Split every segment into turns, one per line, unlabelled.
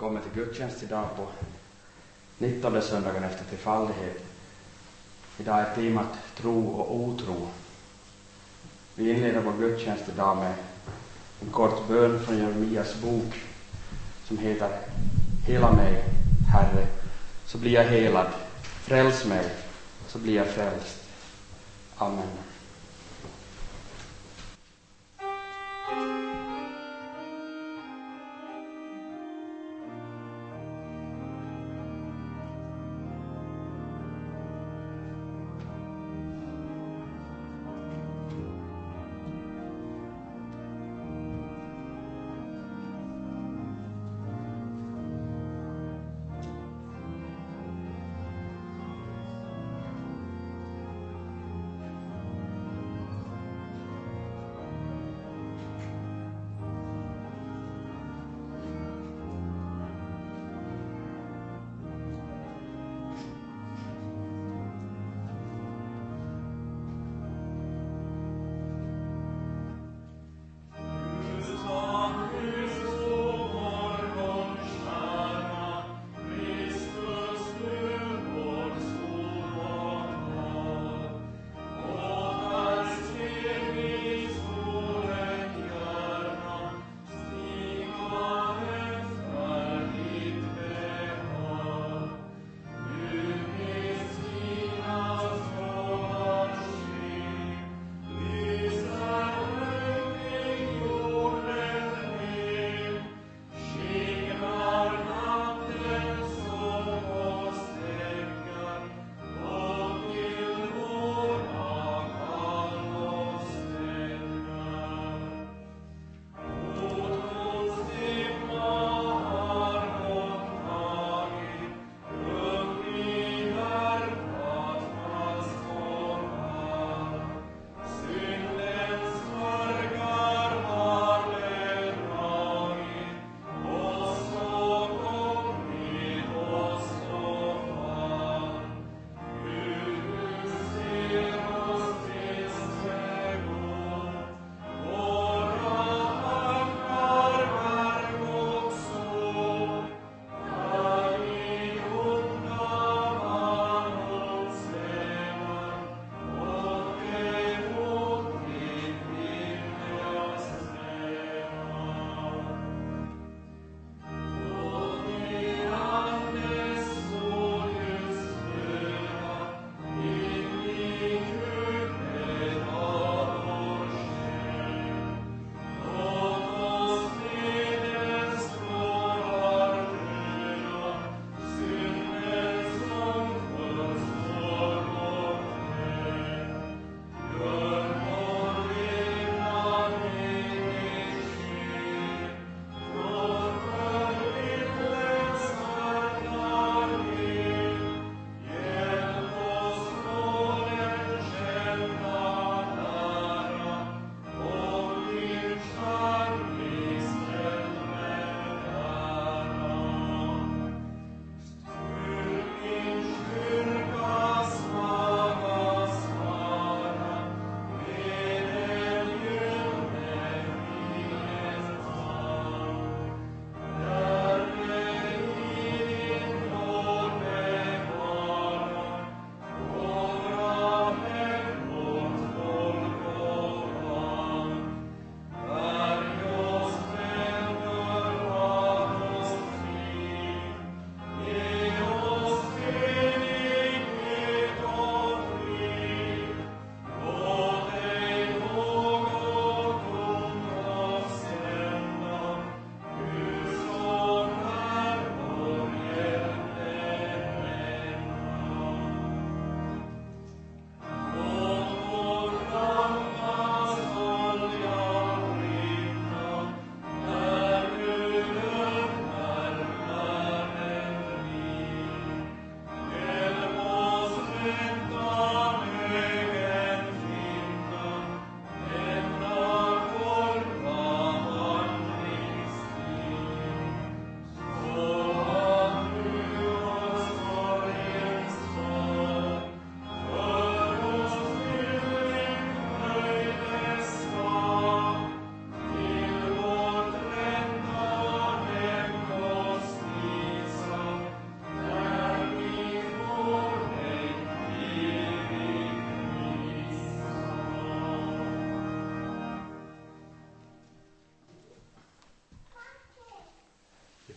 kommer till gudstjänst idag på 19:e söndagen efter trefaldighet. Idag är temat tro och otro. Vi inleder vår gudstjänst idag med en kort bön från Jeremias bok som heter Hela mig, Herre, så blir jag helad. Fräls mig, så blir jag frälst. Amen.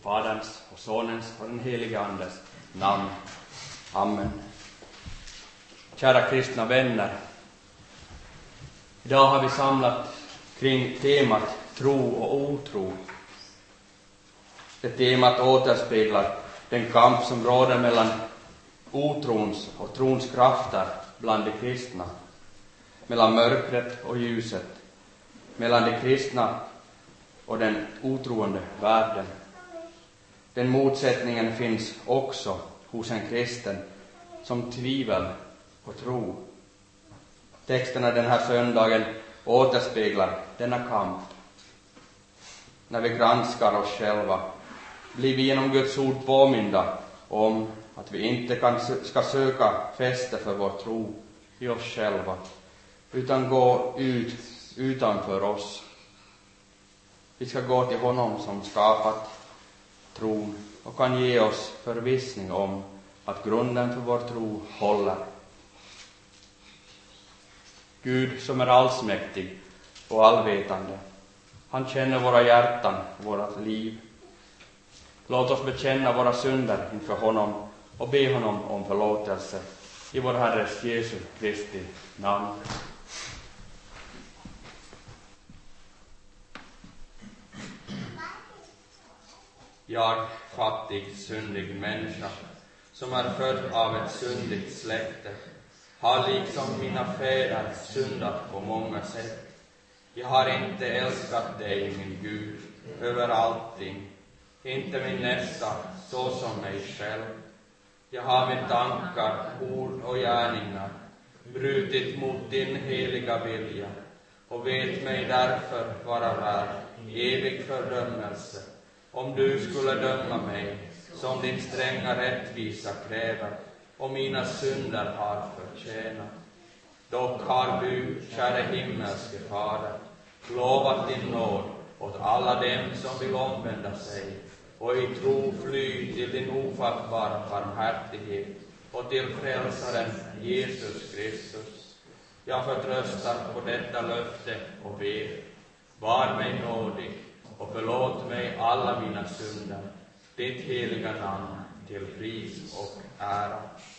Faderns och Sonens och den helige Andes namn. Amen. Kära kristna vänner, idag har vi samlat kring temat tro och otro. Det temat återspeglar den kamp som råder mellan otrons och trons krafter bland de kristna, mellan mörkret och ljuset, mellan de kristna och den otroende världen. Den motsättningen finns också hos en kristen som tvivel och tro. Texterna den här söndagen återspeglar denna kamp. När vi granskar oss själva blir vi genom Guds ord påminda om att vi inte ska söka fäste för vår tro i oss själva, utan gå utanför oss. Vi ska gå till honom som skapat tron och kan ge oss förvissning om att grunden för vår tro håller. Gud som är allsmäktig och allvetande, han känner våra hjärtan och vårat liv. Låt oss bekänna våra synder inför honom och be honom om förlåtelse i vår Herres Jesu Kristi namn. Jag, fattig, syndig människa, som är född av ett syndigt släkte, har liksom mina fäder syndat på många sätt. Jag har inte älskat dig, min Gud, över allting, inte min nästa så som mig själv. Jag har med tankar, ord och gärningar brutit mot din heliga vilja och vet mig därför vara värd evig fördömelse, om du skulle döma mig som din stränga rättvisa kräver och mina synder har förtjänat. Dock har du, käre himmelske Fader, lovat din nåd åt alla dem som vill omvända sig och i tro fly till din ofattbara barmhärtighet och till frälsaren Jesus Kristus. Jag förtröstar på detta löfte och ber, var mig nådig och förlåt mig alla mina synder, ditt heliga namn till pris och ära.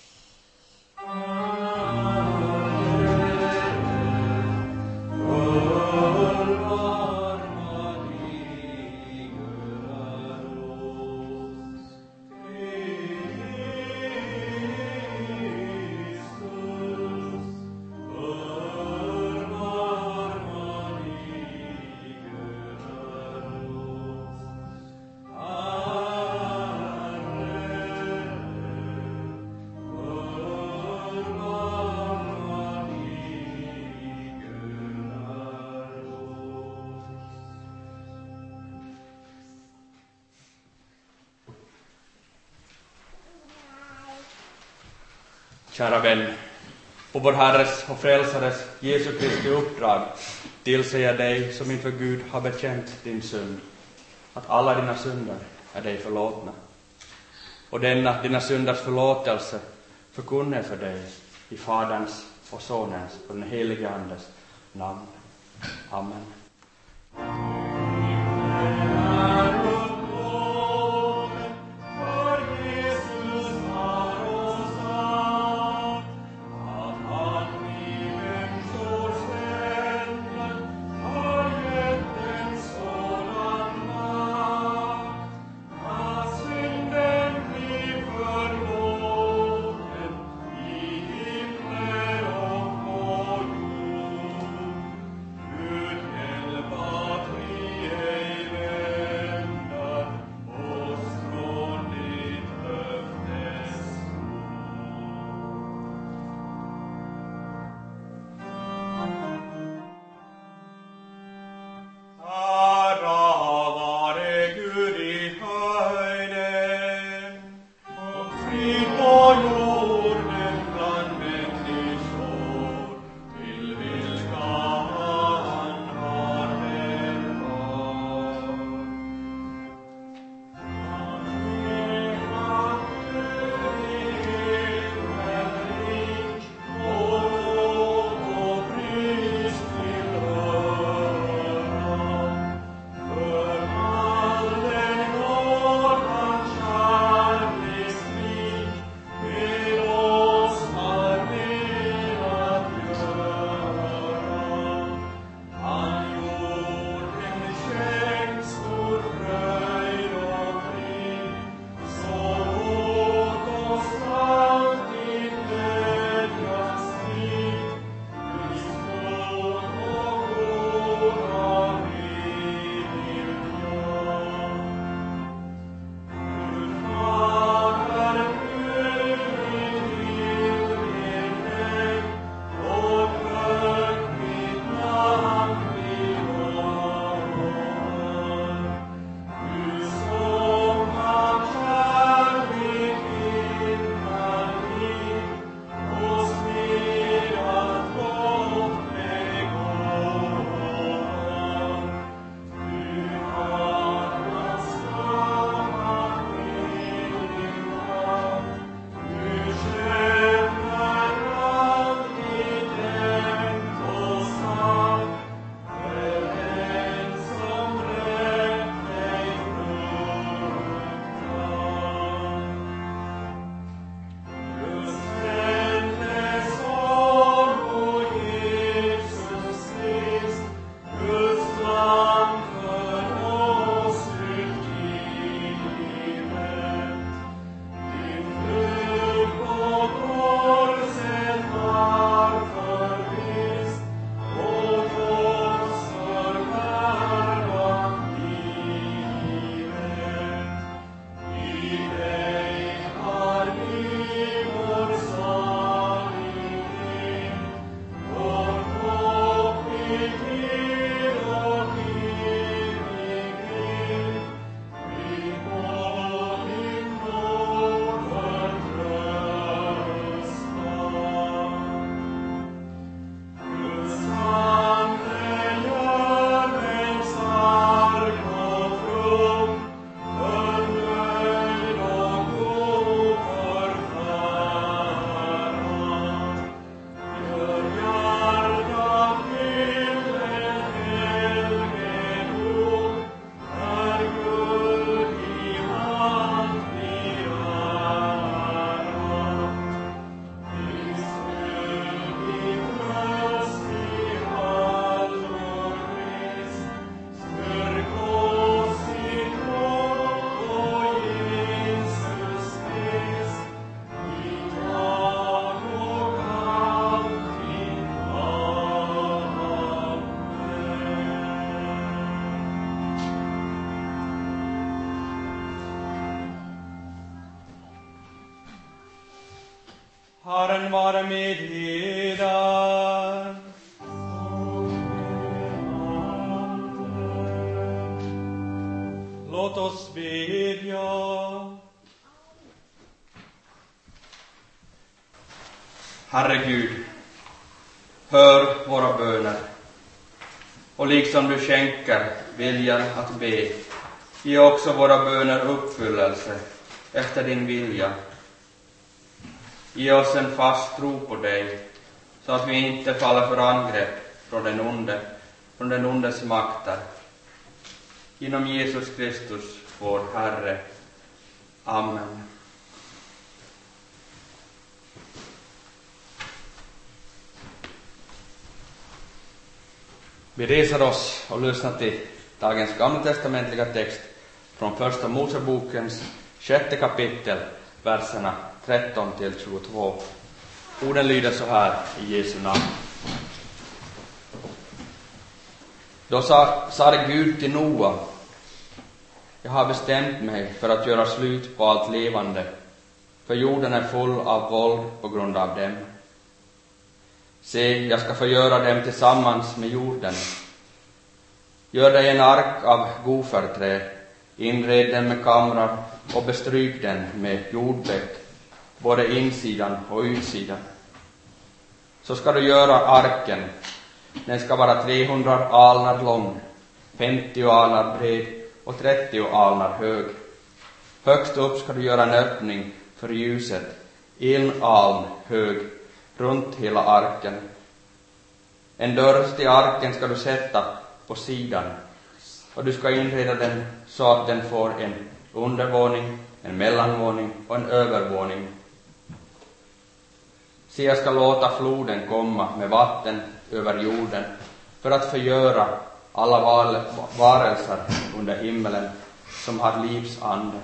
Kära vän, på vår Herres och Frälsares Jesu Kristi uppdrag tillsäger dig som inför Gud har bekänt din synd, att alla dina synder är dig förlåtna. Och denna dina synders förlåtelse förkunnar för dig i Faderns och Sonens och den helige Andes namn. Amen.
Gud
Herren vare med eder. Låt oss bedja. Herre Gud, hör våra böner. Och liksom du skänker viljan att be, ge också våra böner uppfyllelse efter din vilja. Ge oss en fast tro på dig, så att vi inte faller för angrepp från den ondes makter. Genom Jesus Kristus, vår Herre. Amen. Vi reser oss och lyssnar till dagens gammaltestamentliga text från första Mosebokens 6 kapitel, verserna 13 till 22. Orden lyder så här i Jesu namn. Då sade Gud till Noa: jag har bestämt mig för att göra slut på allt levande, för jorden är full av våld på grund av dem. Se, jag ska förgöra dem tillsammans med jorden. Gör dig en ark av goferträ, inred den med kamrar och bestryk den med jordbäck, både insidan och utsidan. Så ska du göra arken. Den ska vara 300 alnar lång, 50 alnar bred och 30 alnar hög. Högst upp ska du göra en öppning för ljuset, 1 aln hög, runt hela arken. En dörr till arken ska du sätta på sidan, och du ska inreda den så att den får en undervåning, en mellanvåning och en övervåning. Se, jag ska låta floden komma med vatten över jorden för att förgöra alla varelser under himmelen som har livs ande.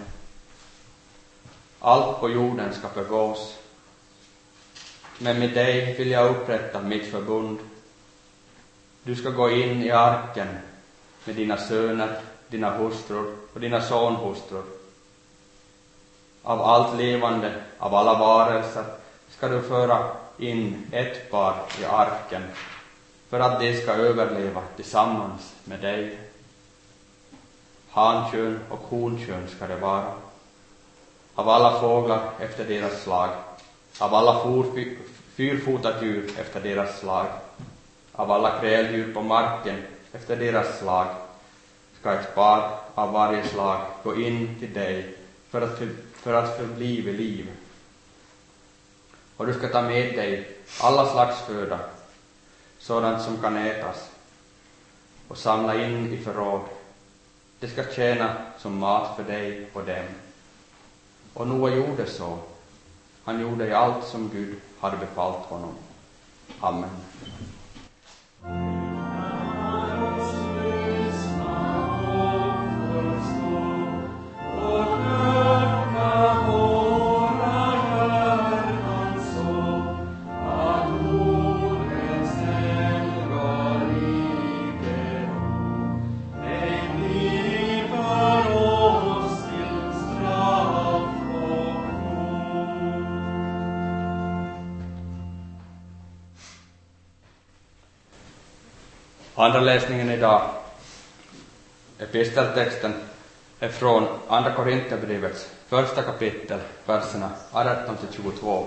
Allt på jorden ska förgås, men med dig vill jag upprätta mitt förbund. Du ska gå in i arken med dina söner, dina hustrur och dina sonhustrur. Av allt levande, av alla varelser, ska du föra in ett par i arken, för att de ska överleva tillsammans med dig. Hankön och honkön ska det vara. Av alla fåglar efter deras slag, av alla fyrfotat djur efter deras slag, av alla kräldjur på marken efter deras slag, ska ett par av varje slag gå in till dig för att förbli vid liv. Och du ska ta med dig alla slags föda, sådant som kan ätas, och samla in i förråd. Det ska tjäna som mat för dig och dem. Och Noa gjorde så. Han gjorde i allt som Gud hade befallt honom. Amen. Andra läsningen idag, episteltexten, är från Andra Korinthierbrevets 1 kapitel, verserna 18 till 22.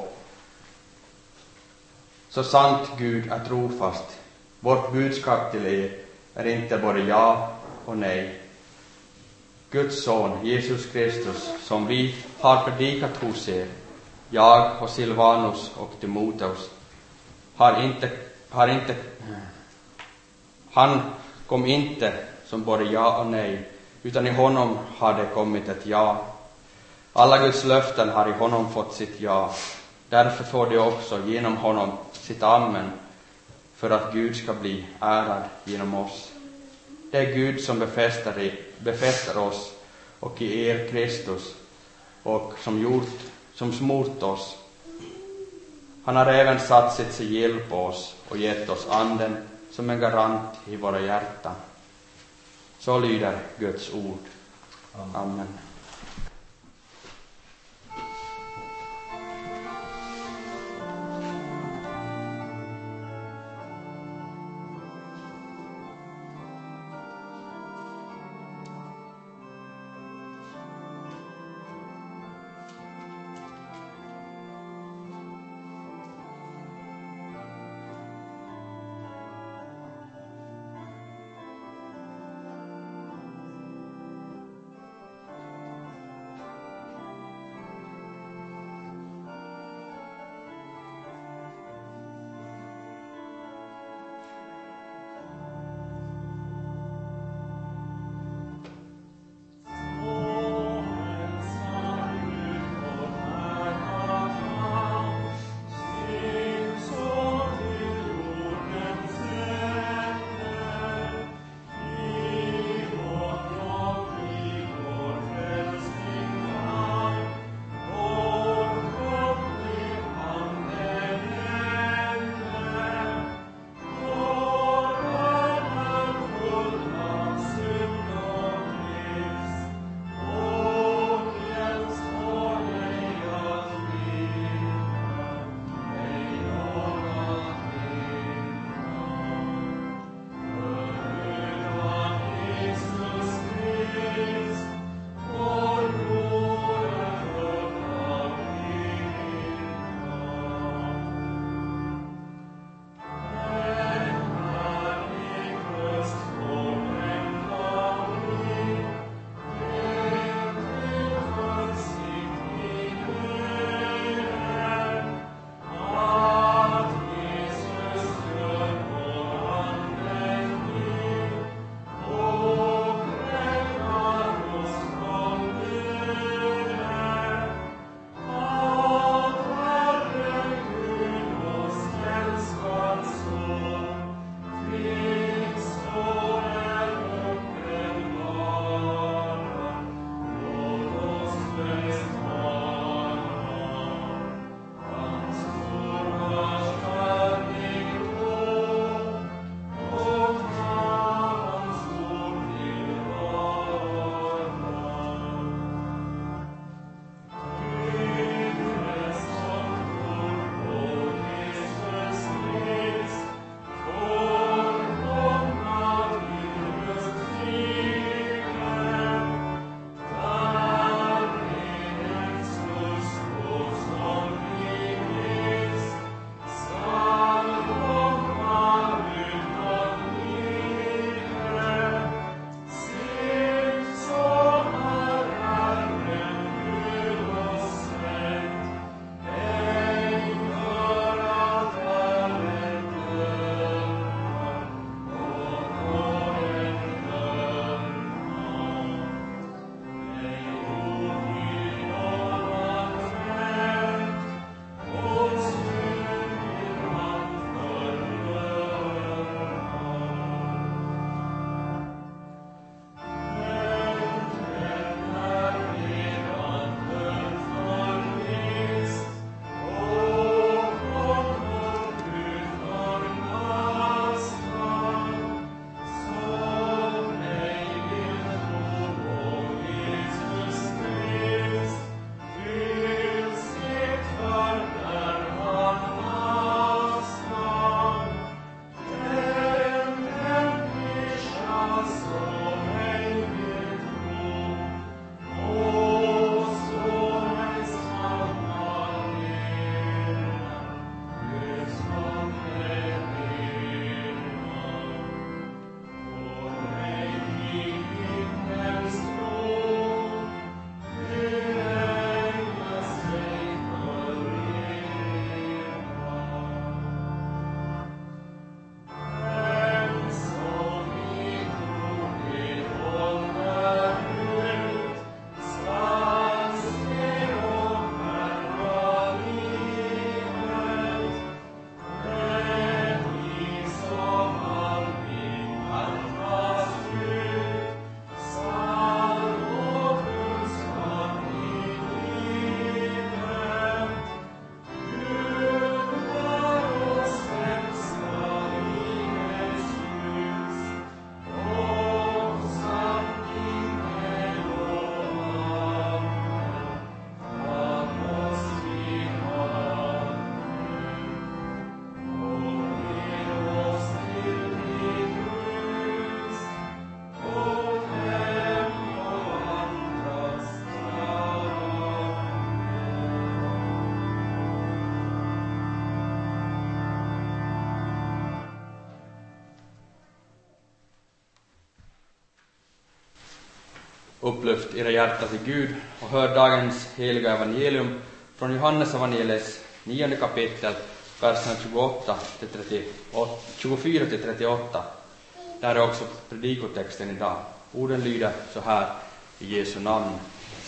Så sant Gud är trofast, vårt budskap till er är inte både ja och nej. Guds son, Jesus Kristus, som vi har predikat hos er, jag och Silvanus och Timoteus, han kom inte som både ja och nej, utan i honom har det kommit ett ja. Alla Guds löften har i honom fått sitt ja. Därför får de också genom honom sitt amen, för att Gud ska bli ärad genom oss. Det är Gud som befäster oss och i er Kristus, och som smort oss. Han har även satt sitt sigill på oss och gett oss anden som en garant i våra hjärtan. Så lyder Guds ord. Amen. upplyft era hjärta till Gud och hör dagens heliga evangelium från Johannes evangeliets 9 kapitel, verserna 24 till 38. Där är också predikotexten idag. Orden lyder så här i Jesu namn.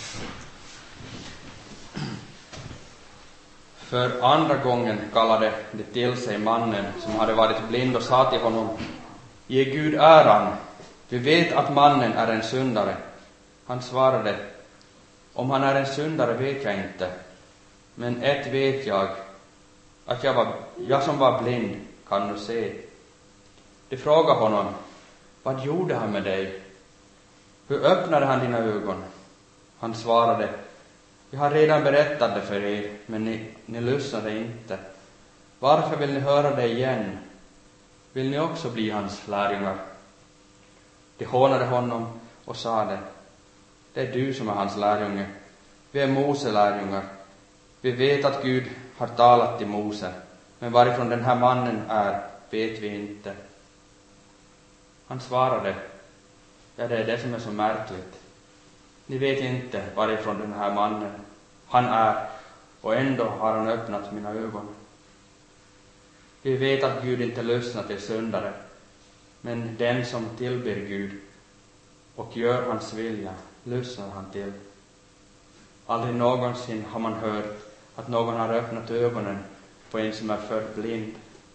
För andra gången kallade det till sig mannen som hade varit blind och sa till honom: Ge Gud äran, vi vet att mannen är en syndare. Han svarade: Om han är en syndare vet jag inte, men ett vet jag, att jag som var blind kan nu se. De frågade honom: Vad gjorde han med dig? Hur öppnade han dina ögon? Han svarade: Jag har redan berättat det för er, men ni lyssnade inte. Varför vill ni höra det igen? Vill ni också bli hans lärjungar? De hånade honom och sade: Det är du som är hans lärjunge. Vi är Mose lärjungar. Vi vet att Gud har talat till Mose, men varifrån den här mannen är vet vi inte. Han svarade: Ja, det är det som är så märkligt. Ni vet inte varifrån den här mannen han är, och ändå har han öppnat mina ögon. Vi vet att Gud inte lyssnar till syndare, men den som tillber Gud och gör hans vilja lyssnar han till. Aldrig någonsin har man hört att någon har öppnat ögonen på en som är född blind.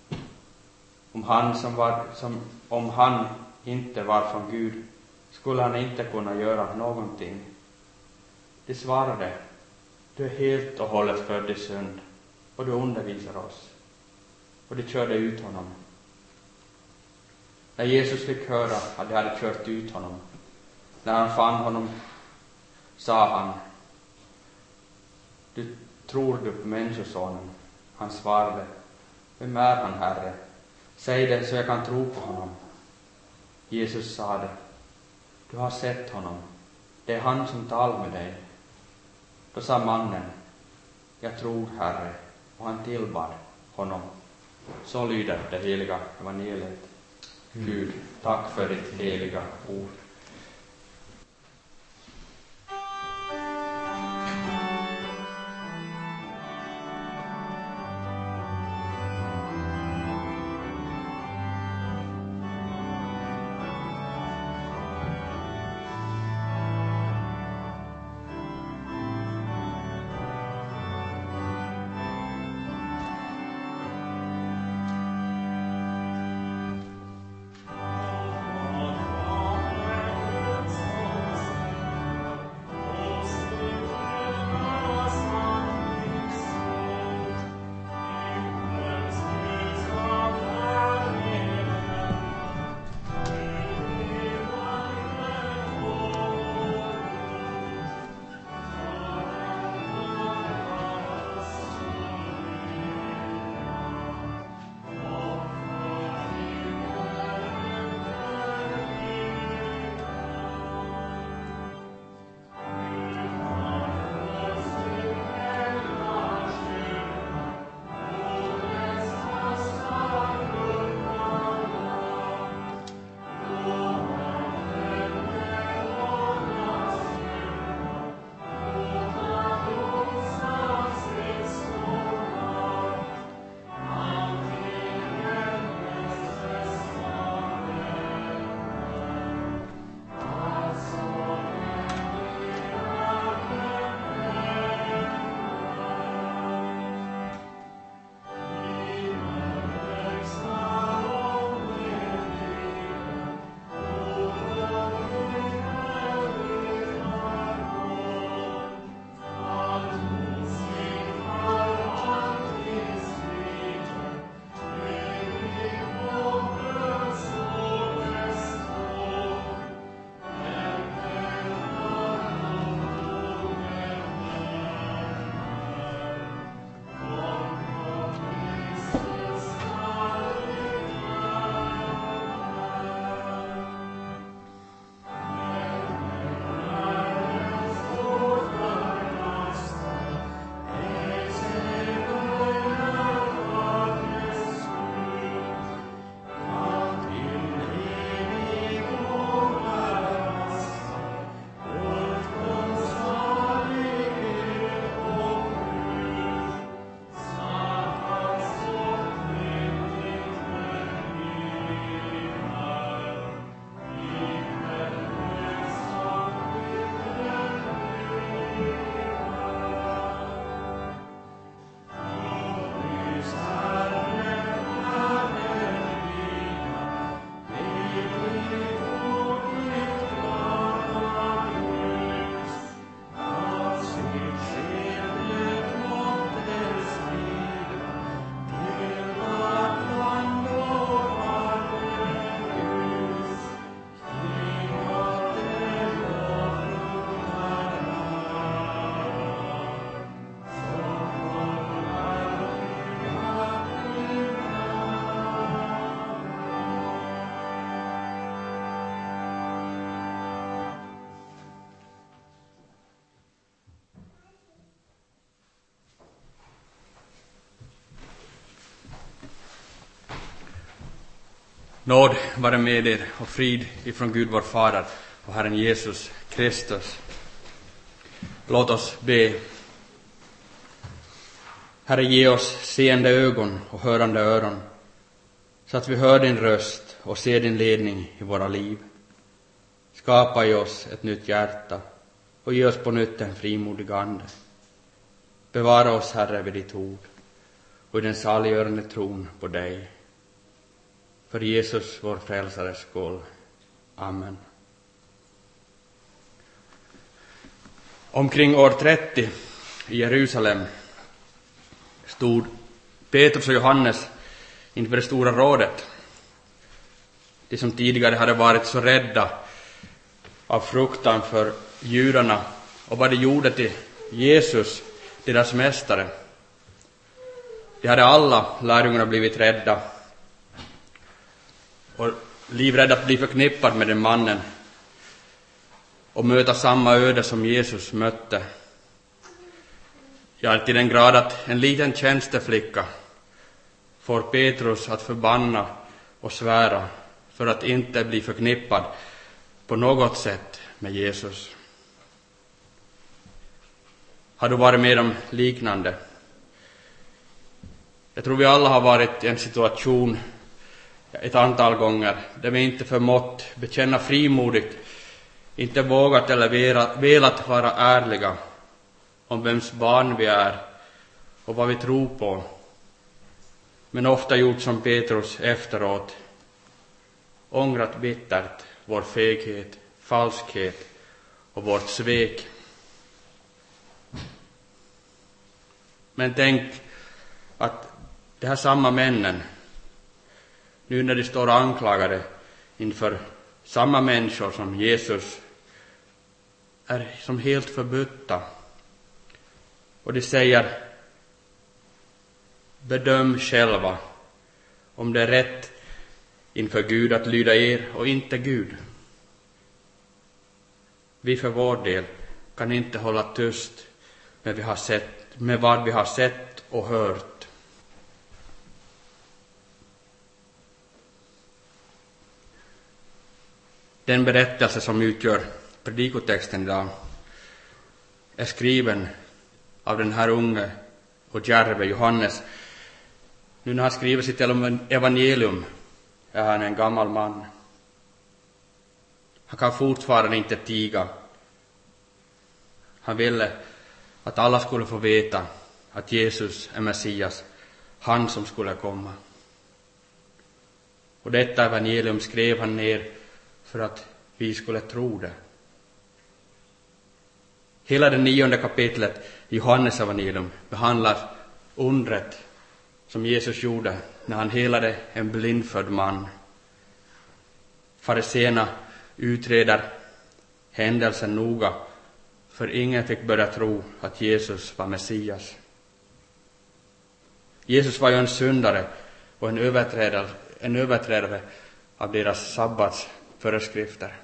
Om han inte var från Gud skulle han inte kunna göra någonting. De svarade: Du är helt och hållet född i synd, och du undervisar oss. Och de körde ut honom. När Jesus fick höra att de hade kört ut honom, när han fann honom, sa han: Tror du på Människosonen? Han svarade: Vem är han, Herre? Säg det så jag kan tro på honom. Jesus sade: Du har sett honom. Det är han som talar med dig. Då sa mannen: Jag tror, Herre, och han tillbad honom. Så lyder det heliga evangeliet. Gud, tack för ditt heliga ord. Nåd vare med er och frid ifrån Gud vår Fader och Herren Jesus Kristus. Låt oss be. Herre, ge oss seende ögon och hörande öron, så att vi hör din röst och ser din ledning i våra liv. Skapa i oss ett nytt hjärta och ge oss på nytt en frimodig ande. Bevara oss, Herre, vid ditt ord och i den saliggörande tron på dig. För Jesus, vår frälsares skull. Amen. Omkring år 30 i Jerusalem stod Petrus och Johannes inför det stora rådet. De som tidigare hade varit så rädda av fruktan för judarna och vad de gjorde till Jesus, deras mästare. De hade alla lärjungarna blivit rädda och livrädda att bli förknippad med den mannen och möta samma öde som Jesus mötte. Ja, till den grad att en liten tjänsteflicka får Petrus att förbanna och svära för att inte bli förknippad på något sätt med Jesus. Har du varit med om liknande? Jag tror vi alla har varit i en situation ett antal gånger där vi inte förmått bekänna frimodigt, inte vågat eller velat vara ärliga om vems barn vi är och vad vi tror på, men ofta gjort som Petrus efteråt, ångrat bittert vår feghet, falskhet och vårt svek. Men tänk att de här samma männen, nu när de står anklagade inför samma människor som Jesus, är som helt förbutta. Och de säger: bedöm själva om det är rätt inför Gud att lyda er och inte Gud. Vi för vår del kan inte hålla tyst med vad vi har sett och hört. Den berättelse som utgör predikotexten idag är skriven av den här unge och djärve Johannes. Nu när han skriver sitt evangelium är han en gammal man. Han kan fortfarande inte tiga. Han ville att alla skulle få veta att Jesus är Messias, han som skulle komma. Och detta evangelium skrev han ner för att vi skulle tro det. Hela det 9:e kapitlet i Johannes evangelium behandlar undret som Jesus gjorde när han helade en blindfödd man. Fariséerna utreder händelsen noga, för ingen fick börja tro att Jesus var Messias. Jesus var ju en syndare och en överträdare av deras sabbatsföreskrifter.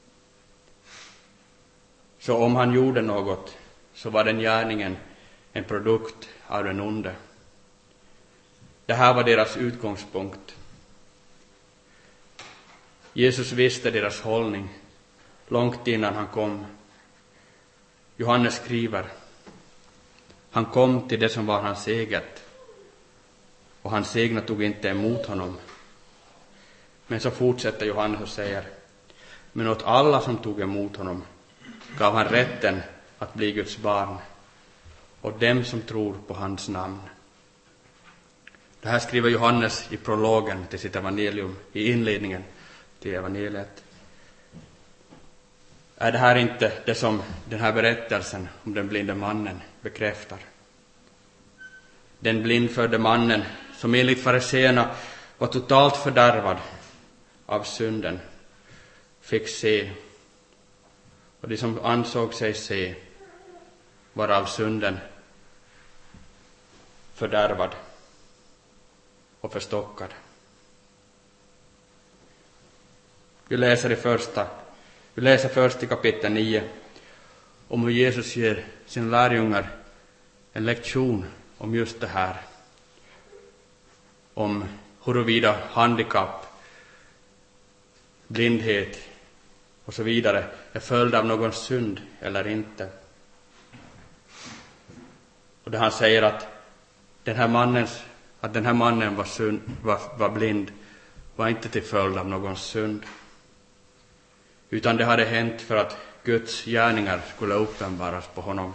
Så om han gjorde något, så var den gärningen en produkt av den onde. Det här var deras utgångspunkt. Jesus visste deras hållning långt innan han kom. Johannes skriver: han kom till det som var hans eget, och hans egna tog inte emot honom. Men så fortsätter Johannes och säger: men åt alla som tog emot honom gav han rätten att bli Guds barn, och dem som tror på hans namn. Det här skriver Johannes i prologen till sitt evangelium, i inledningen till evangeliet. Är det här inte det som den här berättelsen om den blinde mannen bekräftar? Den blindfödde mannen som enligt fariséerna var totalt fördärvad av synden fick se, och de som ansåg sig se var av synden fördärvad och förstockad. Vi läser först i kapitel 9 om hur Jesus ger sina lärjungar en lektion om just det här. Om huruvida handikapp blindhet och så vidare är följd av någon synd eller inte. Och då han säger att den här mannen var blind var inte till följd av någon synd, utan det hade hänt för att Guds gärningar skulle uppenbaras på honom.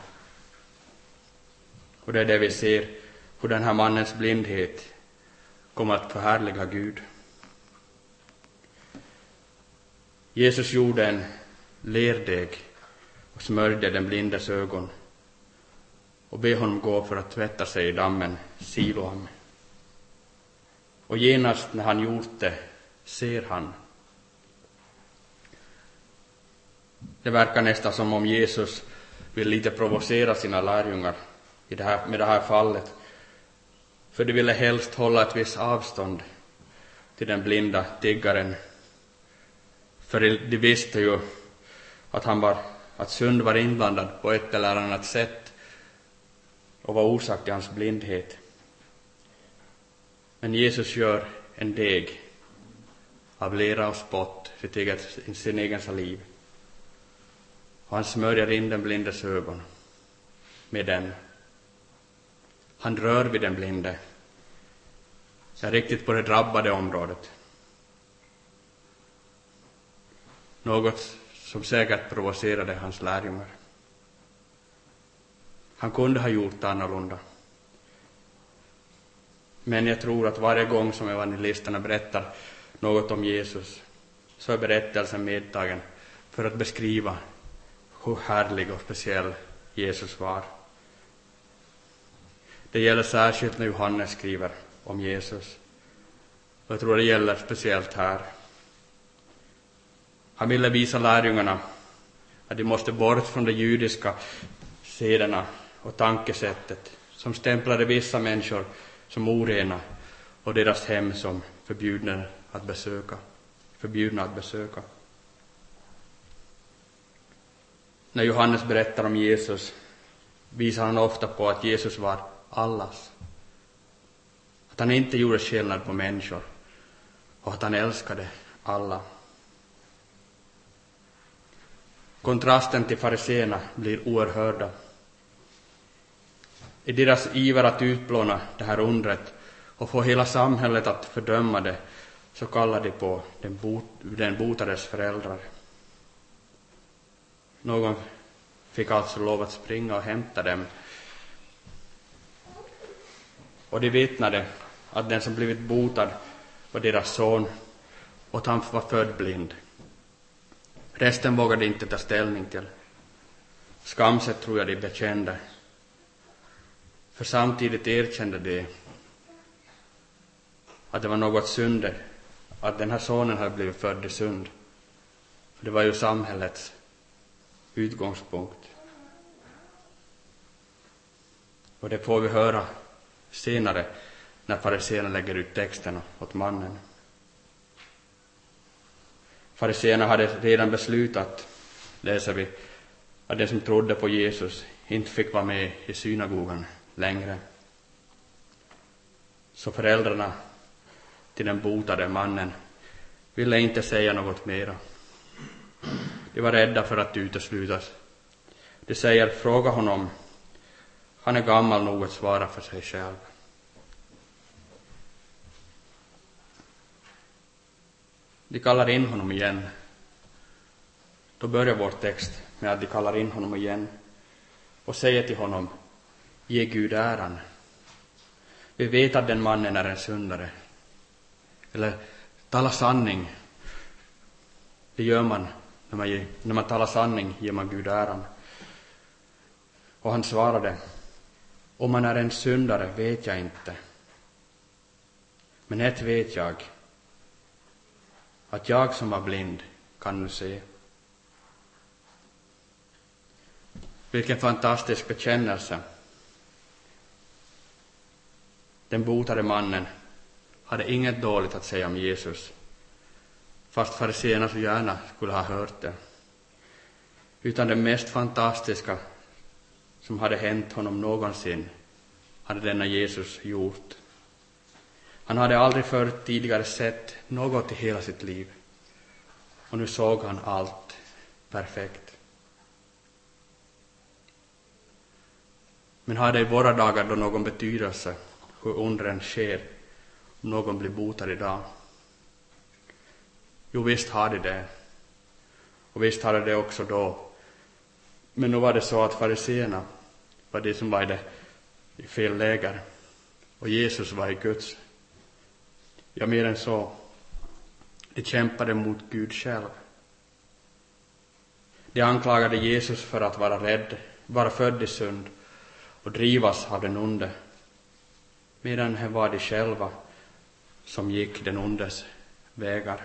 Och det är det vi ser, hur den här mannens blindhet kommer att förhärliga Gud. Jesus gjorde en lerdeg och smörjde den blindes ögon och be honom gå för att tvätta sig i dammen Siloam. Och genast när han gjort det ser han. Det verkar nästan som om Jesus vill lite provocera sina lärjungar med det här fallet. För de ville helst hålla ett visst avstånd till den blinda tiggaren. För de visste ju att synd var inblandad på ett eller annat sätt och var orsak till hans blindhet. Men Jesus gör en deg av lera och spott för sin egen saliv. Och han smörjer in den blindes ögon med den. Han rör vid den blinde. Ja, riktigt på det drabbade området. Något som säkert provocerade hans lärjungar. Han kunde ha gjort annorlunda. Men jag tror att varje gång som evangelisterna berättar något om Jesus så är berättelsen medtagen för att beskriva hur härlig och speciell Jesus var. Det gäller särskilt när Johannes skriver om Jesus. Och jag tror det gäller speciellt här. Han ville visa lärjungarna att de måste bort från de judiska sederna och tankesättet som stämplade vissa människor som orena och deras hem som förbjudna att besöka. När Johannes berättar om Jesus visar han ofta på att Jesus var allas. Att han inte gjorde skillnad på människor och att han älskade alla. Kontrasten till fariseerna blir oerhörda. I deras iver att utplåna det här undret och få hela samhället att fördöma det, så kallar de på den botades föräldrar. Någon fick alltså lov att springa och hämta dem. Och de vittnade att den som blivit botad var deras son och att han var född blind. Resten vågade inte ta ställning till. Skamset tror jag de bekände. För samtidigt erkände de att det var något synd, att den här sonen hade blivit född i synd. För det var ju samhällets utgångspunkt. Och det får vi höra senare när fariseerna lägger ut texten åt mannen. Fariseerna hade redan beslutat, läser vi, att de som trodde på Jesus inte fick vara med i synagogan längre. Så föräldrarna till den botade mannen ville inte säga något mera. De var rädda för att uteslutas. De säger, fråga honom. Han är gammal nog att svara för sig själv. De kallar in honom igen. Då börjar vår text med att de kallar in honom igen och säger till honom, ge Gud äran. Vi vet att den mannen är en syndare. Eller tala sanning. Det gör man när man talar sanning, ger man Gud äran. Och han svarade, om man är en syndare vet jag inte. Men ett vet jag, att jag som var blind kan nu se. Vilken fantastisk bekännelse. Den botade mannen hade inget dåligt att säga om Jesus, fast fariseerna så gärna skulle ha hört det. Utan det mest fantastiska som hade hänt honom någonsin hade denna Jesus gjort. Han hade aldrig förr tidigare sett något i hela sitt liv. Och nu såg han allt perfekt. Men har det i våra dagar då någon betydelse hur undren sker om någon blir botad idag? Jo, visst har det. Och visst hade det också då. Men nu var det så att fariseerna var det som var i fel läger. Och Jesus var i Guds. Ja, mer än så. De kämpade mot Gud själv. De anklagade Jesus för att vara rädd, vara född i synd och drivas av den onde. Medan det var de själva som gick den ondes vägar.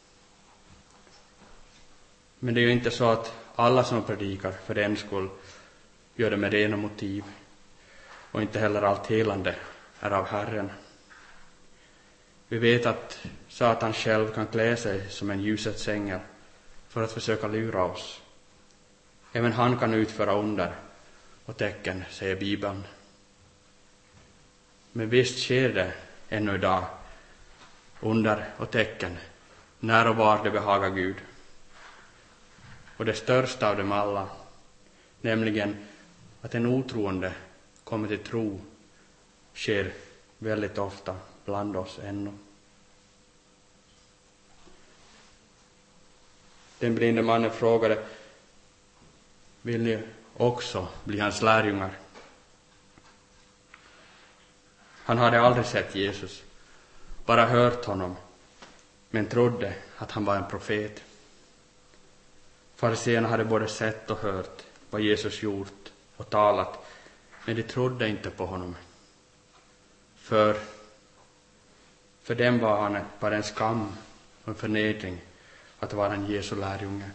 Men det är ju inte så att alla som predikar för den skull gör det med rena motiv. Och inte heller allt helande är av Herren. Vi vet att Satan själv kan klä sig som en ljusets ängel för att försöka lura oss. Även han kan utföra under och tecken, säger Bibeln. Men visst sker det ännu idag under och tecken när och var det behagar Gud. Och det största av dem alla, nämligen att en otroende kommer till tro, sker väldigt ofta bland oss ännu. Den blinde mannen frågade: vill ni också bli hans lärjungar? Han hade aldrig sett Jesus, bara hört honom, men trodde att han var en profet. Fariseerna hade både sett och hört vad Jesus gjort och talat, men de trodde inte på honom. För dem var han bara en skam och en förnedring att vara en Jesu lärjunge.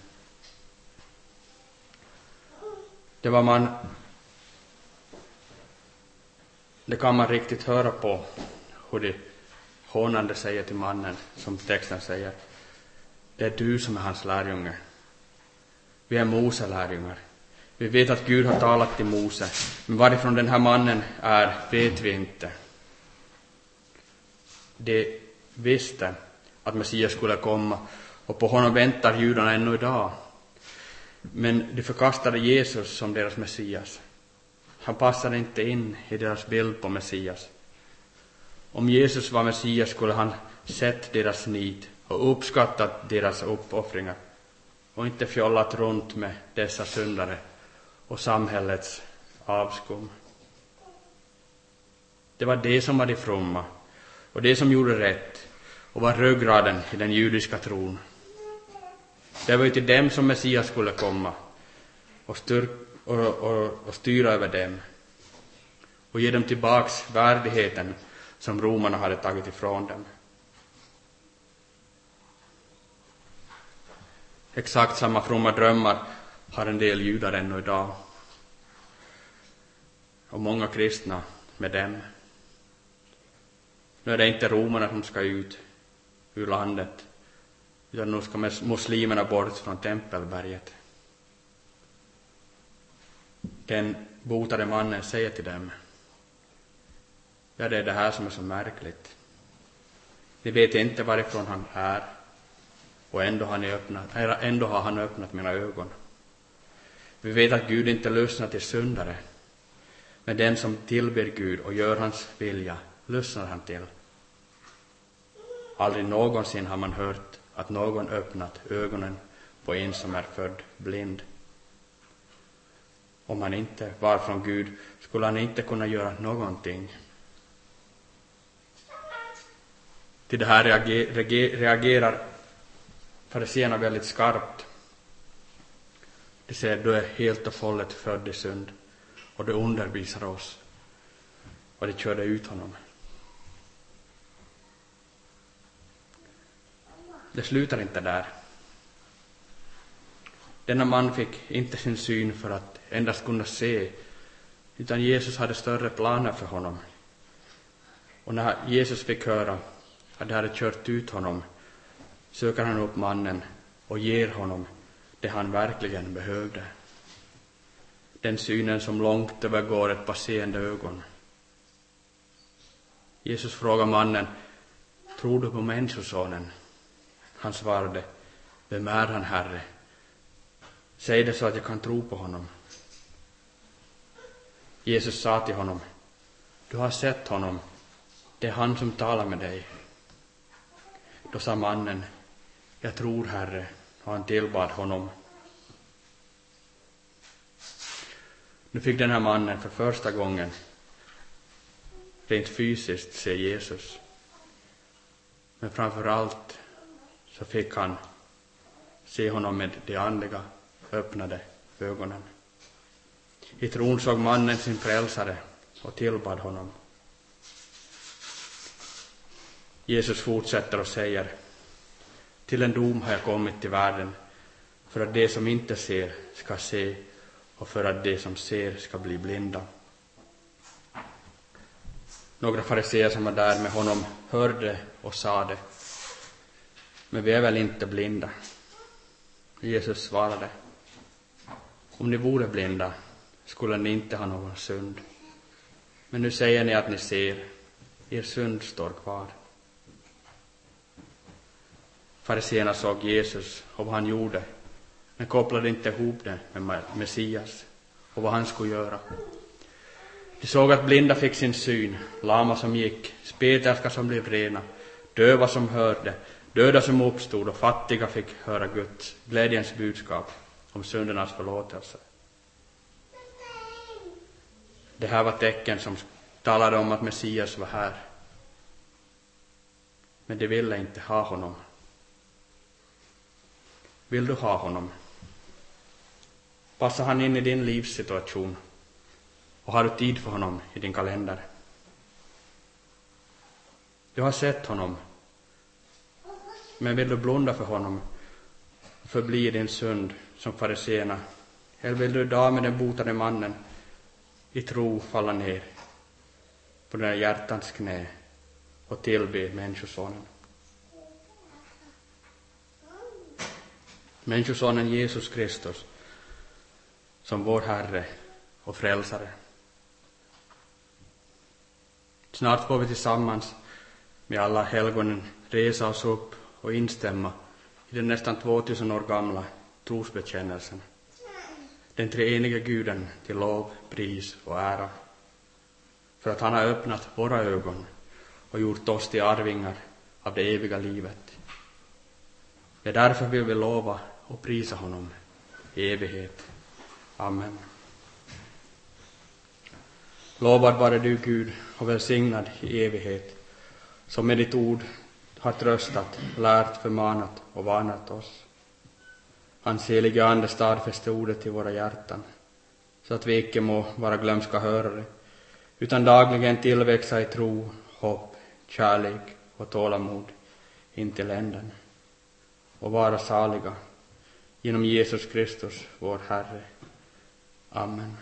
Det kan man riktigt höra på hur de hånande säger till mannen, som texten säger: det är du som är hans lärjunge. Vi är Mose lärjungar. Vi vet att Gud har talat till Mose, men varifrån den här mannen är vet vi inte. De visste att Messias skulle komma, och på honom väntar judarna ännu idag. Men de förkastade Jesus som deras Messias. Han passade inte in i deras bild på Messias. Om Jesus var Messias skulle han sett deras nit och uppskattat deras uppoffringar och inte fjollat runt med dessa syndare och samhällets avskum. Det var det som var de fromma och det som gjorde rätt och var ryggraden i den judiska tron. Det var ju till dem som Messias skulle komma och styra över dem och ge dem tillbaks värdigheten som romarna hade tagit ifrån dem. Exakt samma fromma drömmar har en del judar ännu idag, och många kristna med dem. Nu är det inte romarna som ska ut ur landet, utan nu ska muslimerna bort från tempelberget. Den botade mannen säger till dem: ja, det är det här som är så märkligt. Ni vet inte varifrån han är, och ändå har han öppnat mina ögon. Vi vet att Gud inte lyssnar till syndare, men den som tillber Gud och gör hans vilja lyssnar han till. Aldrig någonsin har man hört att någon öppnat ögonen på en som är född blind. Om han inte var från Gud skulle han inte kunna göra någonting. Till det här reagerar fariseerna väldigt skarpt. De säger: du är helt och hållet född i synd, och du undervisar oss. Och de körde ut honom. Det slutar inte där. Denna man fick inte sin syn för att endast kunna se, utan Jesus hade större planer för honom. Och när Jesus fick höra att de hade kört ut honom, söker han upp mannen och ger honom det han verkligen behövde. Den synen som långt övergår ett par seende ögon. Jesus frågar mannen: tror du på människosonen? Han svarade: Vem är han, Herre? Säg det så att jag kan tro på honom. Jesus sa till honom: du har sett honom. Det är han som talar med dig. Då sa mannen: jag tror, Herre, och han tillbad honom. Nu fick den här mannen för första gången rent fysiskt se Jesus. Men framför allt så fick han se honom med de andliga öppnade ögonen. I tron såg mannen sin frälsare och tillbad honom. Jesus fortsätter och säger: till en dom har jag kommit till världen, för att de som inte ser ska se, och för att de som ser ska bli blinda. Några fariseer som var där med honom hörde och sade: men vi är väl inte blinda? Jesus svarade: om ni vore blinda skulle ni inte ha någon synd. Men nu säger ni att ni ser, er synd står kvar. Fariseerna såg Jesus och vad han gjorde, men kopplade inte ihop det med Messias och vad han skulle göra. De såg att blinda fick sin syn, lama som gick, spetälska som blev rena, döva som hörde, döda som uppstod, och fattiga fick höra Guds glädjens budskap om syndernas förlåtelse. Det här var tecken som talade om att Messias var här. Men de ville inte ha honom. Vill du ha honom? Passar han in i din livssituation? Och har du tid för honom i din kalender? Du har sett honom. Men vill du blunda för honom och förbli din synd som fariseerna? Eller vill du idag med den botade mannen i tro falla ner på dina hjärtans knä och tillbe människosonen? Människosonen Jesus Kristus som vår Herre och frälsare. Snart får vi tillsammans med alla helgonen resa oss upp och instämma i den nästan 2000 år gamla trosbekännelsen. Den treeniga Guden till lov, pris och ära. För att han har öppnat våra ögon och gjort oss till arvingar av det eviga livet. Det är därför vill vi lova och prisa honom i evighet. Amen. Lovad vare du, Gud, och välsignad i evighet, som med ditt ord har tröstat, lärt, förmanat och varnat oss. Hans helige ande stadfäste ordet i våra hjärtan, så att vi icke må vara glömska hörare, utan dagligen tillväxa i tro, hopp, kärlek och tålamod intill änden, och vara saliga genom Jesus Kristus, vår Herre. Amen.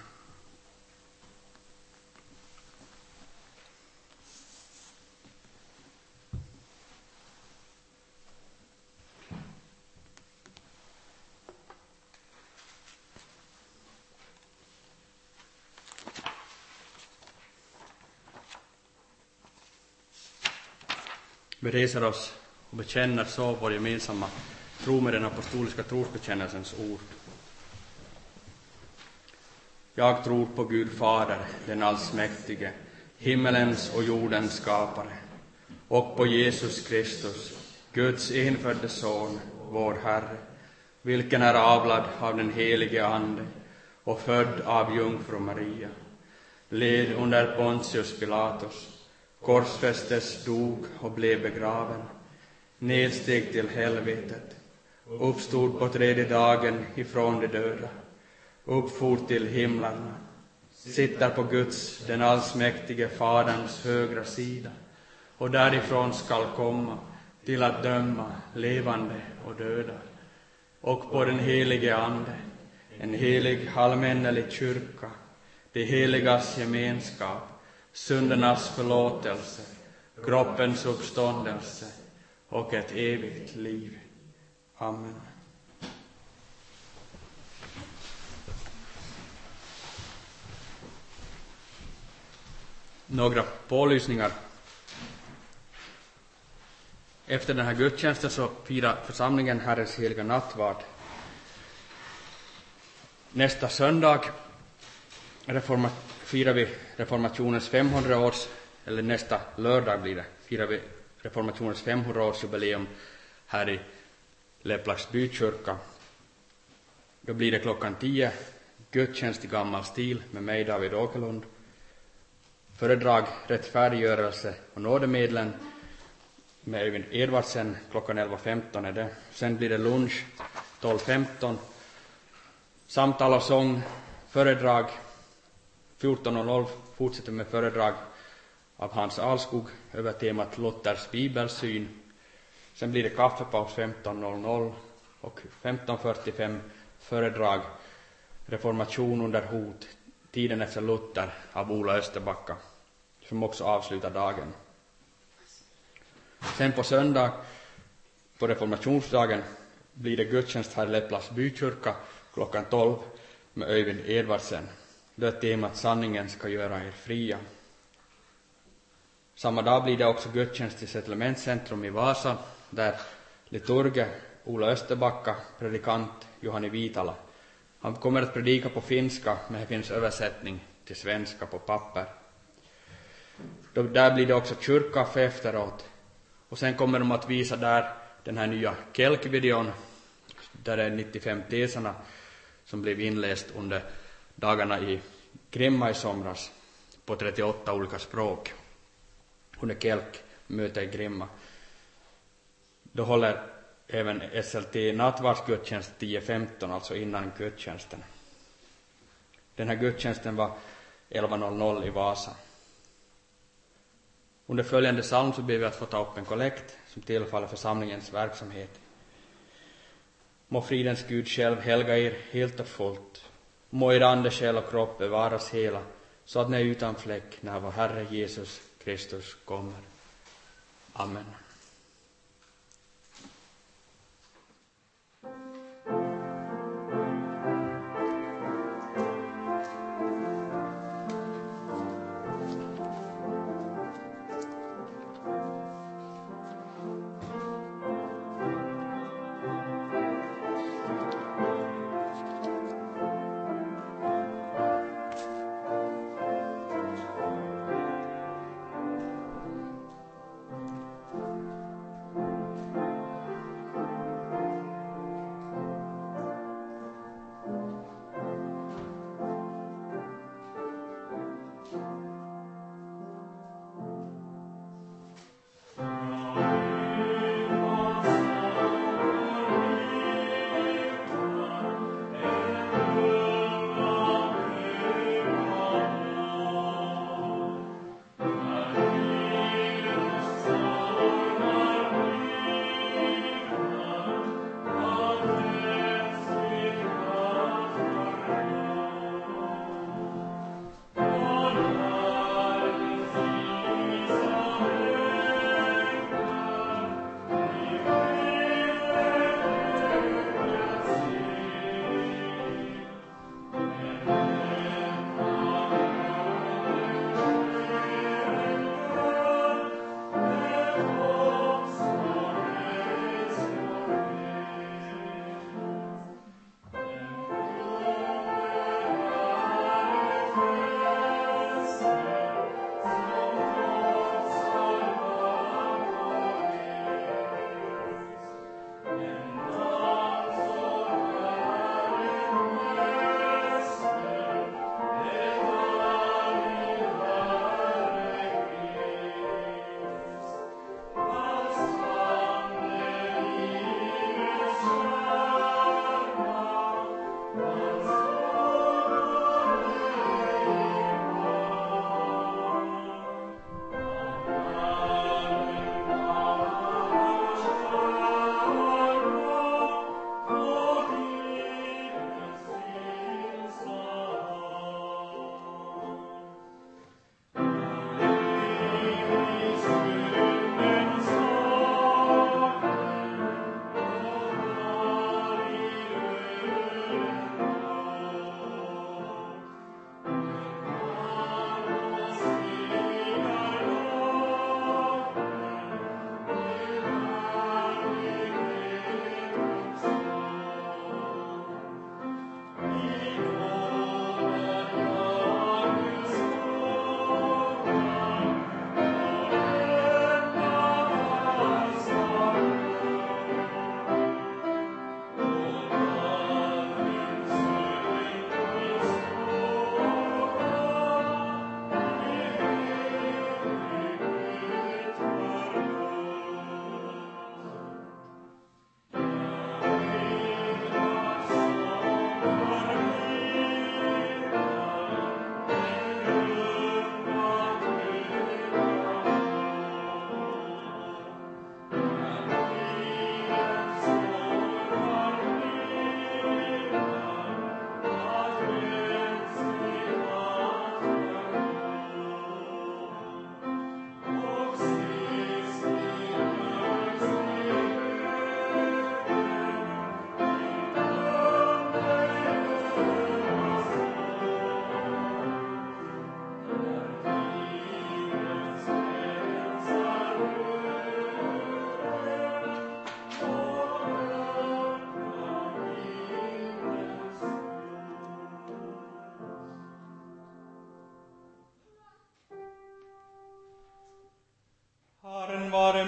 Vi reser oss och bekänner så vår gemensamma tro med den apostoliska trosbekännelsens ord. Jag tror på Gud Fader, den allsmäktige, himmelens och jordens skapare, och på Jesus Kristus, Guds enfödde son, vår Herre, vilken är avlad av den helige Ande och född av jungfru Maria, led under Pontius Pilatus, korsfästes, dog och blev begraven, nedsteg till helvetet, uppstod på tredje dagen ifrån de döda, uppfor till himlarna, sitter på Guds, den allsmäktige Faderns högra sida, och därifrån skall komma till att döma levande och döda, och på den helige Ande, en helig allmännelig kyrka, de heligas gemenskap, syndernas förlåtelse, kroppens uppståndelse och ett evigt liv. Amen. Några pålysningar. Efter den här gudstjänsten så firar församlingen Herrens heliga nattvard. Nästa söndag firar vi reformationens 500-års, eller nästa lördag firar vi reformationens 500-årsjubileum här i Lepplaks bykyrka. Då blir det klockan 10 gudstjänst i gammal stil med mig, David Åkerlund. Föredrag rättfärdiggörelse och nådemedlen med Öyvind Edvardsen klockan 11.15 är det. Sen blir det lunch 12.15. Samtal och sång, föredrag 14.00 fortsätter med föredrag av Hans Alskog över temat Luthers bibelsyn. Sen blir det kaffepaus 15.00 och 15.45 föredrag Reformation under hot, tiden efter Luther av Ola Österbacka, som också avslutar dagen. Sen på söndag, på reformationsdagen, blir det gudstjänst här i Lepplaks bykyrka klockan 12 med Öyvind Edvardsen. Det är temat sanningen ska göra er fria. Samma dag blir det också gudstjänst i Settlementscentrum i Vasa, där liturge Ola Österbacka, predikant Johanni Viitala. Han kommer att predika på finska, men det finns översättning till svenska på papper. Där blir det också kyrkkaffe efteråt. Och sen kommer de att visa där den här nya Kelk-videon, där det är 95 teserna som blev inläst under dagarna i Grimma i somras på 38 olika språk. Under Kelk möte i Grimma. Då håller även SLT nattvardsgudstjänst 10.15, alltså innan gudstjänsten. Den här gudstjänsten var 11.00 i Vasa. Under följande psalm så ber vi att få ta upp en kollekt som tillfaller församlingens verksamhet. Må fridens Gud själv helga er helt och fullt. Må er ande, själ och kropp bevaras hela, så att ni är utan fläck när vår Herre Jesus Kristus kommer. Amen.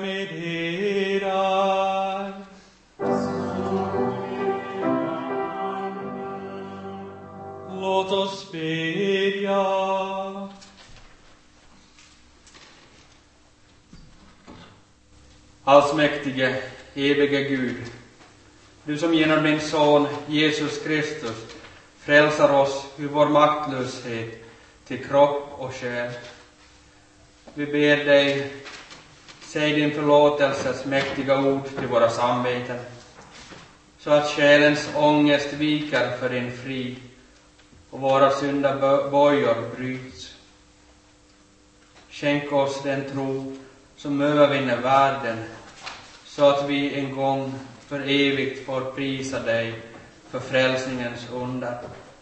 med er. Låt oss bedja. Allsmäktige, evige Gud, du som genom din son Jesus Kristus frälsar oss ur vår maktlöshet till kropp och själ. Vi ber dig, säg din förlåtelses mäktiga ord till våra samveten, så att själens ångest viker för din frid och våra syndabojor bryts. Skänk oss den tro som övervinner världen, så att vi en gång för evigt får prisa dig för frälsningens under.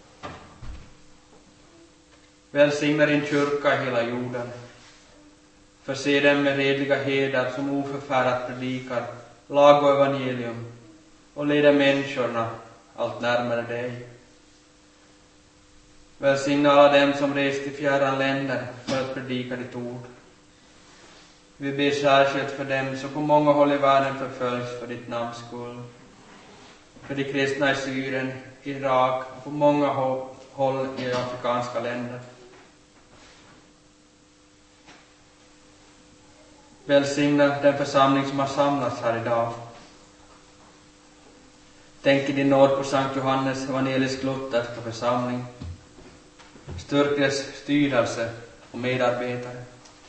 Välsigna din kyrka i hela jorden. Förse dem med redliga herdar som oförfärat predikar lag och evangelium och leder människorna allt närmare dig. Välsigna alla dem som rest till fjärran länder för att predika ditt ord. Vi ber särskilt för dem som på många håll i världen förföljs för ditt namns skull. För de kristna i Syrien, Irak och på många håll i afrikanska länder. Välsigna den församling som har samlats här idag. Tänk i din nåd på Sankt Johannes evangelisk-lutherska församling. Styrk dess styrelse och medarbetare.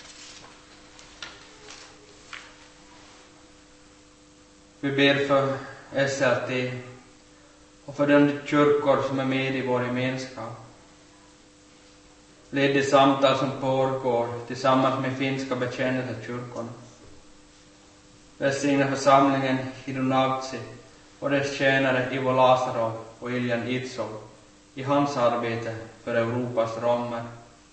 Vi ber för SLT och för de kyrkor som är med i vår gemenskap. Led de samtal som pågår tillsammans med finska bekännelsekyrkorna. Välsigna församlingen i Donavtsi och dess tjänare Ivo Lazarov och Iljan Itsov i hans arbete för Europas romer.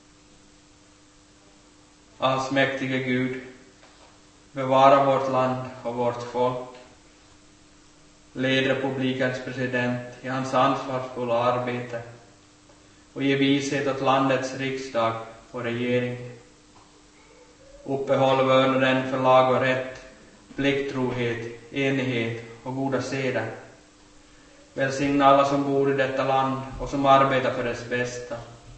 Allsmäktige Gud, bevara vårt land och vårt folk. Led republikens president i hans ansvarsfulla arbete och ge vishet åt landets riksdag och regering. Uppehåll vördnaden för lag och rätt, plikttrohet, enighet och goda seder. Välsigna alla som bor i detta land och som arbetar för dess bästa.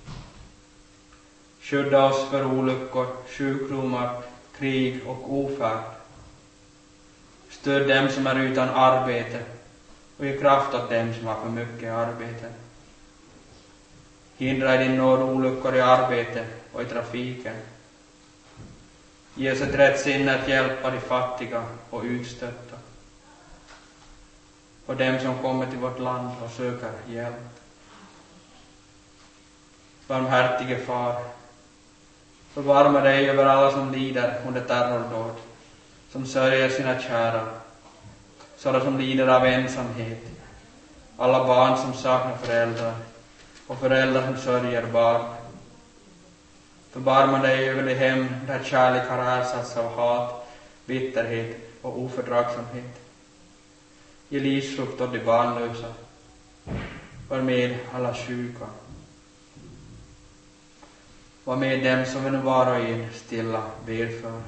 Skydda oss för olyckor, sjukdomar, krig och ofärd. Stöd dem som är utan arbete och ge kraft åt dem som har för mycket arbete. Hindra i din nåd olyckor i arbete och i trafiken. Ge oss ett rätt sinne att hjälpa de fattiga och utstötta. Och dem som kommer till vårt land och söker hjälp. Barmhärtige far, förbarma dig över alla som lider under terrordåd, som sörjer sina kära, sådana som lider av ensamhet, alla barn som saknar föräldrar och föräldrar som sörjer barn. Förbarma dig över de hem där kärlek har ersatts av hat, bitterhet och ofördragsamhet. Ge livsfrukt åt de barnlösa. Var med alla sjuka. Var med dem som vi nu var och en stilla ber för.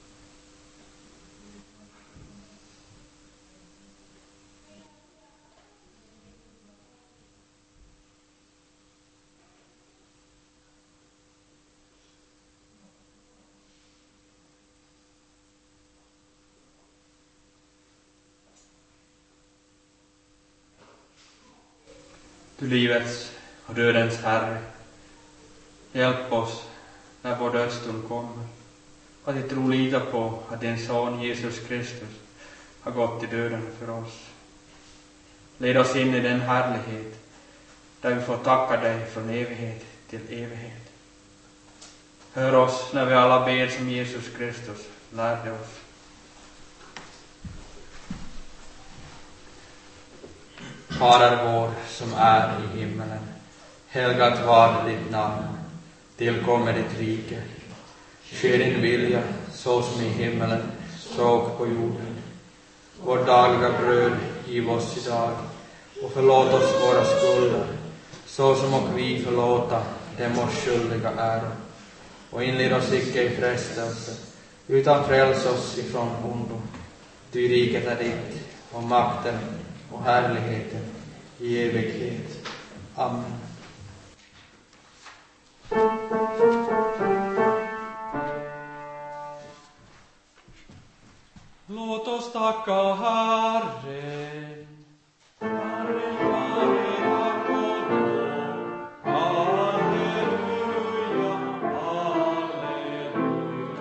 Du livets och dödens Herre, hjälp oss när vår dödsstund kommer, att vi tro lita på att din son Jesus Kristus har gått till döden för oss. Led oss in i den härlighet där vi får tacka dig från evighet till evighet. Hör oss när vi alla ber som Jesus Kristus lärde oss. Fader vår som är i himmelen, helgat var ditt namn, tillkommer ditt rike. Ske din vilja, så som i himmelen, så på jorden. Vår dagliga bröd giv oss idag, och förlåt oss våra skulder, så som och vi förlåta dem oss skyldiga är. Och inled oss icke i frestelse,
utan fräls oss ifrån ondo. Ty riket är ditt, och makten och härligheten i evighet. Amen.
Låt oss tacka Herren. Herren, tack och lov. Halleluja, halleluja.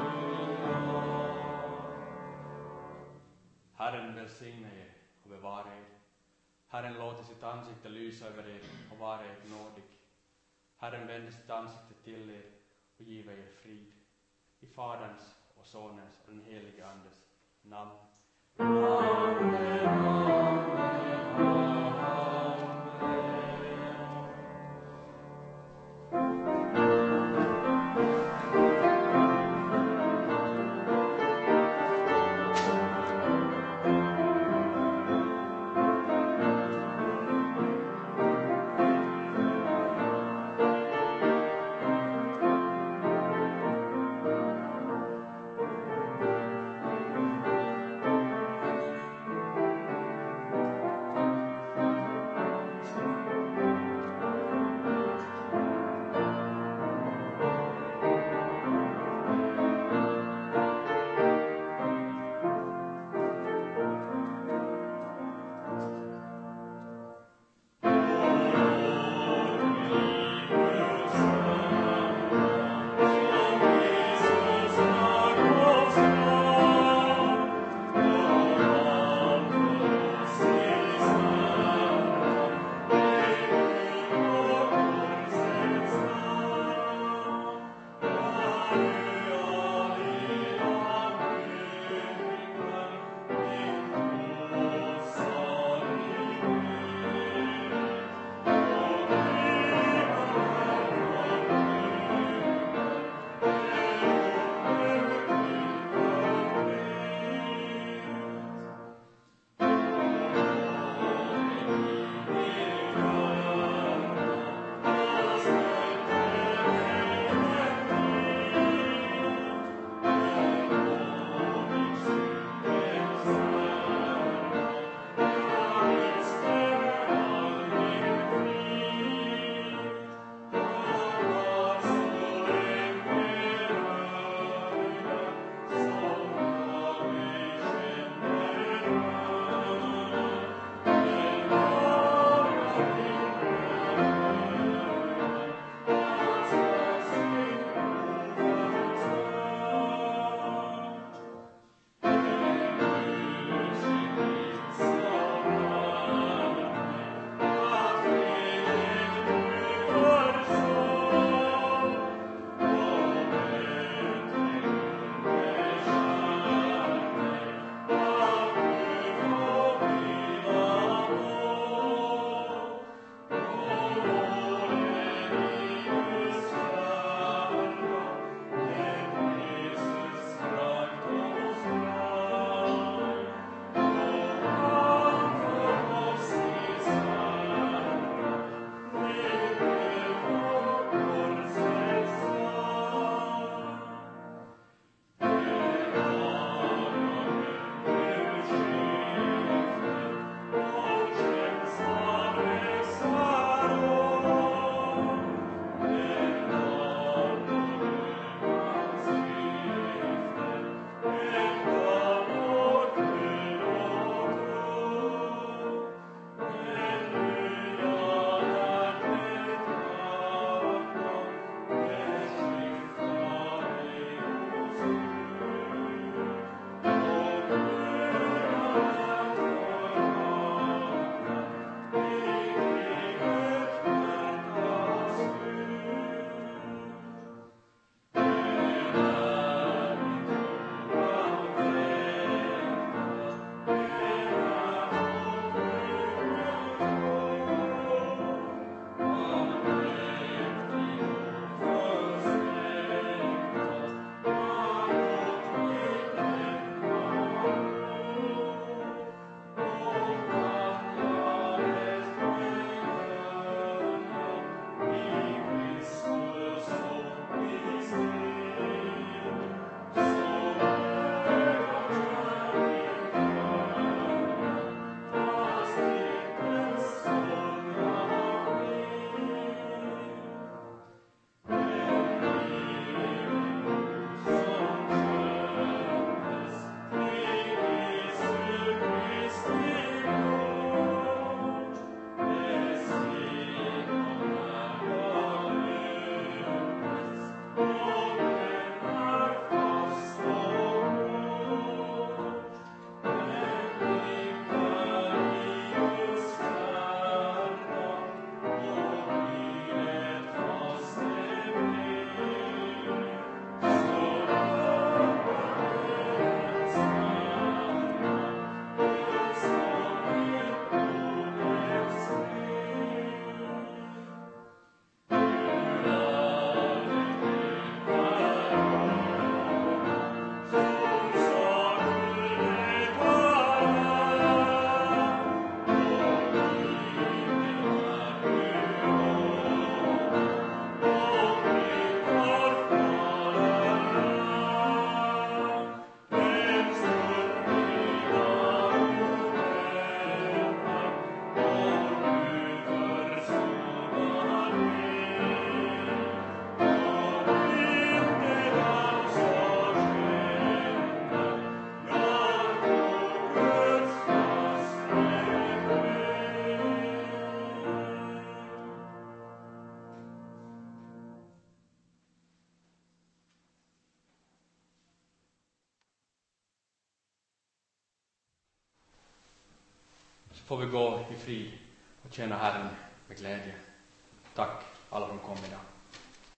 Herren välsigne er och bevara er. Herren låter sitt ansikte lysa över er och vara er nådig. Herren vänder sitt ansikte till er och giver er frid. I Faderns och Sonens och den helige Andes namn. Amen, amen. får vi gå i frid och tjäna Herren med glädje. Tack alla som kom idag.